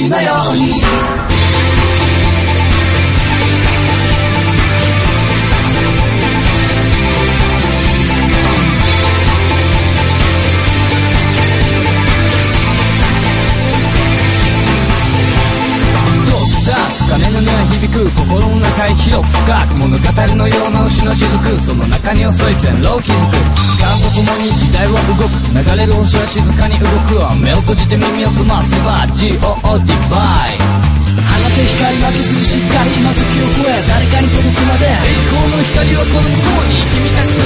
のように鐘の音は響く心の中へ広く深く物語のような牛の雫その中に遅い線路を築く時間とともに時代は動く流れる星は静かに動く目を閉じて耳を澄ませば GOD バイ放て光負けずにしっかり今時を超え誰かに届くまで栄光の光はこの向こうに君たち